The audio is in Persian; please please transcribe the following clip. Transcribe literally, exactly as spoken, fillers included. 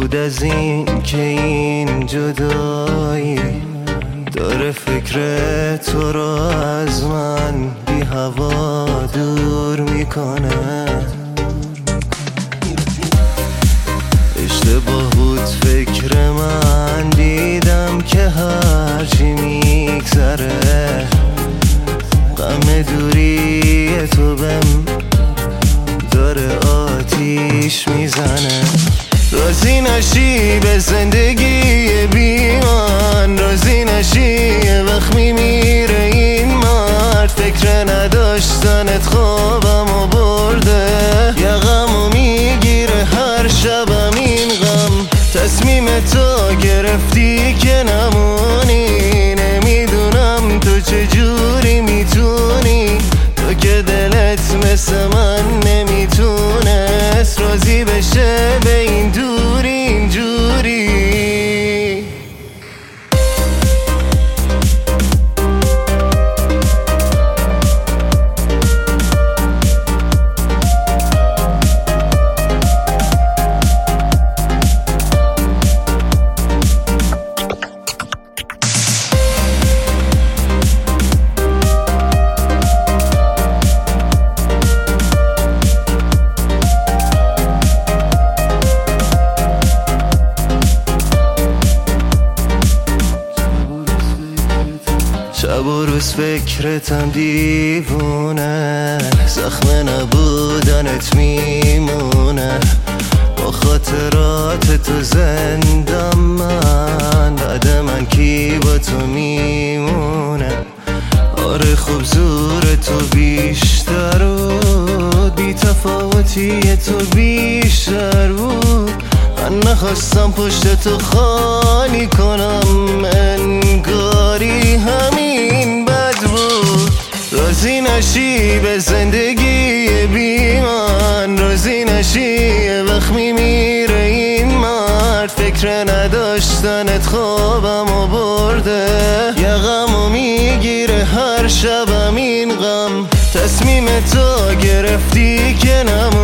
بود از این که این جدایی داره فکر تو رو از من بی هوا دور میکنه. اشتباه بود فکر من، دیدم که هرچی میگذره غم دوری تو بهم داره آتیش میزنه. راضی نشی به زندگی بی من، راضی نشی یه وقت میمیره این مرد. فکر نداشتنت خوابمو برده، یه غمو میگیره هر شبم این غم. تصمیم تو گرفتی که نمونی، نمیدونم تو چجوری میتونی، تو که دلت مثل من نمیتونست راضی بشه به این دوری اینجوری. شب و روز فکرتم دیوونه، زخم نبودنت میمونه. با خاطرات تو زندم من، بعد من کی با تو میمونه. آره خوب زور تو بیشتر بود، بی تفاوتی تو بیشتر بود. من نخواستم پشت تو خالی کنم، انگاری همین بد بود. راضی نشی به زندگی بی من، راضی نشی یه وقت میمیره این مرد. فکر نداشتنت خوابمو برده، یه غمو میگیره هر شبم این غم. تصمیم تو گرفتی که نمونی،